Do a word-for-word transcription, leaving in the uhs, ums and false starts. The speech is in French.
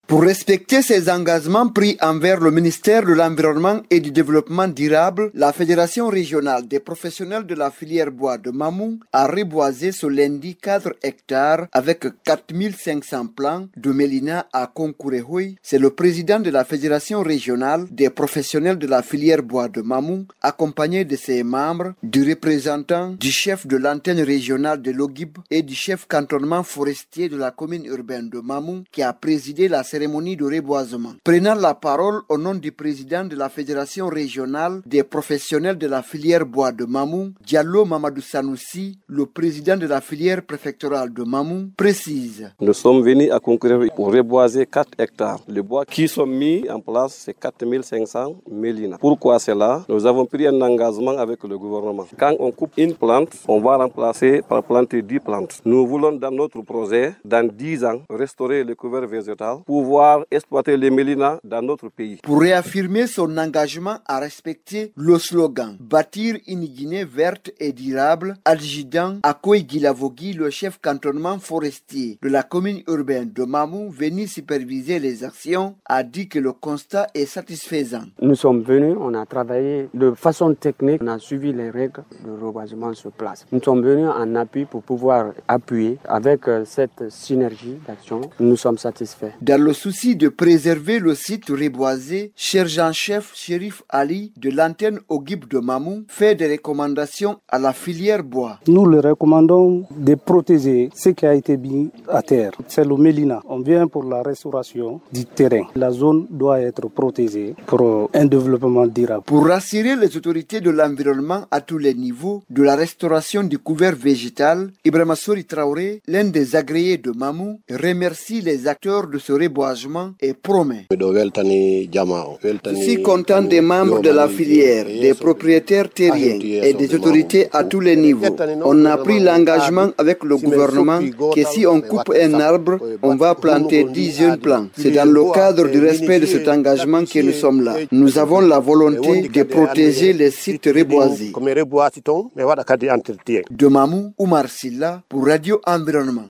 Pour respecter ses engagements pris envers le ministère de l'Environnement et du Développement durable, la Fédération régionale des professionnels de la filière bois de Mamou a reboisé ce lundi quatre hectares avec quatre mille cinq cents plants de Mélina à Konkurehoy. C'est le président de la Fédération régionale des professionnels de la filière bois de Mamou, accompagné de ses membres, du représentant, du chef de l'antenne régionale de l'Ogib et du chef cantonnement forestier de la commune urbaine de Mamou, qui a présidé la cérémonie de reboisement. Prenant la parole au nom du président de la Fédération régionale des professionnels de la filière bois de Mamou, Diallo Mamadou Sanoussi, le président de la filière préfectorale de Mamou, précise. Nous sommes venus à Konkurehoy pour reboiser quatre hectares. Les bois qui sont mis en place, c'est quatre mille cinq cents mélina. Pourquoi cela? Nous avons pris un engagement avec le gouvernement. Quand on coupe une plante, on va remplacer par planter dix plantes. Nous voulons dans notre projet, dans dix ans, restaurer le couvert végétal, pouvoir exploiter les mélinas dans notre pays. Pour réaffirmer son engagement à respecter le slogan « Bâtir une Guinée verte et durable », adjudant Akoy Guilavogui, le chef cantonnement forestier de la commune urbaine de Mamou, venu superviser les actions, a dit que le constat est satisfaisant. Nous sommes venus, on a travaillé de façon technique, on a suivi les règles de reboisement sur place. Nous sommes venus en appui pour pouvoir appuyer avec cette synergie d'action. Nous sommes satisfaits. Dans le souci de préserver le site reboisé, sergent-chef Chérif Ali de l'antenne Ogib de Mamou fait des recommandations à la filière bois. Nous leur recommandons de protéger ce qui a été mis à terre. C'est le mélina. On vient pour la restauration du terrain. La zone doit être protégée pour un développement durable. Pour rassurer les autorités de l'environnement à tous les niveaux de la restauration du couvert végétal, Ibrahima Sori Traoré, l'un des agréés de Mamou, remercie les acteurs de ce reboisement et promet. Je suis content des membres de la filière, des propriétaires terriens et des autorités à tous les niveaux. On a pris l'engagement avec le gouvernement que si on coupe un arbre, on va planter dix jeunes plants. C'est dans le cadre du respect de cet engagement que nous sommes là. Nous avons la volonté de protéger les sites reboisés. De Mamou, Oumar Silla pour Radio Environnement.